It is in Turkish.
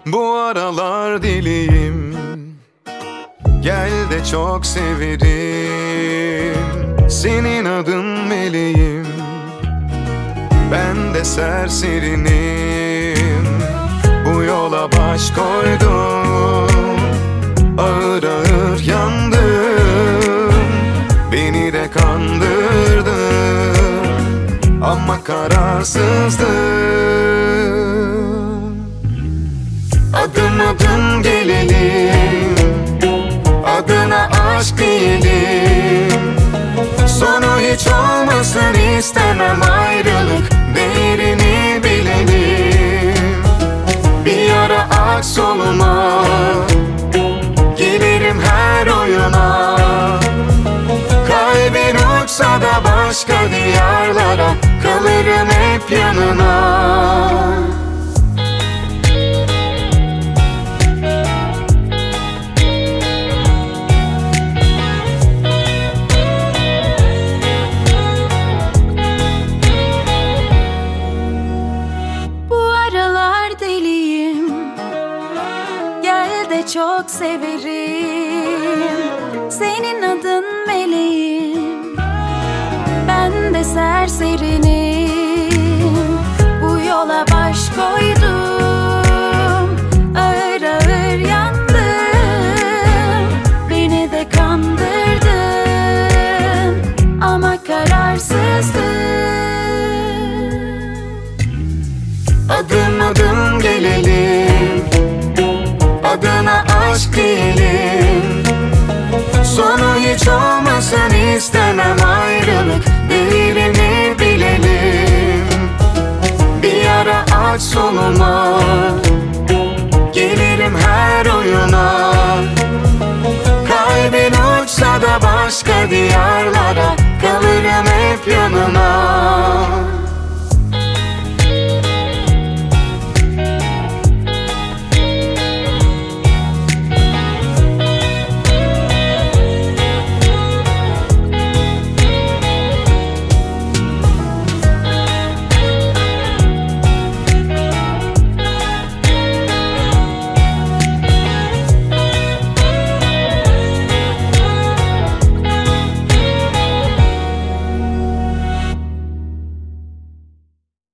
Bu aralar deliyim, gel de çok severim. Senin adın meleğim, ben de serserinim. Bu yola baş koydum, ağır ağır yandım. Beni de kandırdın ama kararsızdım. Adım adım gelelim, adına aşk diyelim. Sonu hiç olmasın istemem, ayrılık değerini bilelim. Bir ara ak soluma, gelirim her oyuna. Kalbin uçsa da başka diyarlara, kalırım hep yanına. Çok severim, senin adın meleğim, ben de serserinim. Bu yola baş koydum, ağır ağır yandım. Beni de kandırdın ama kararsızdım. Adım adım gelelim, adına aşk diyelim. Sonu hiç olmasın istemem, ayrılık değerini bilelim. Bir ara aç soluma, gelirim her oyuna. Kalbin uçsa da başka diyarlara, kalırım hep yanına.